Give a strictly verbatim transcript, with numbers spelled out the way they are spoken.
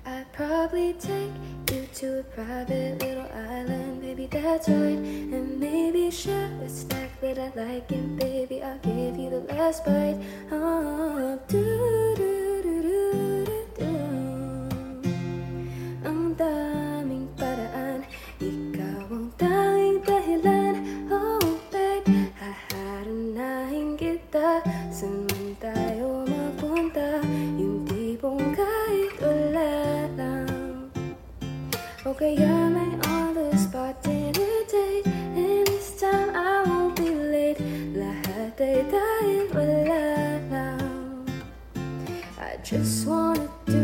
I'd probably take you to a private little island, baby, that's right. And maybe share a snack that I like, and baby, I'll give you the last bite. Oh, do do do do do do. Ang daming paraan, ikaw ang tanging dahilan. Oh babe, haharanahin kita, saan man tayo magpunta. Yung tipong kahit wala lang, o kaya may on the spot dinner date. And this time I won't be late, lahat ay dahil wala lang. I just wanna do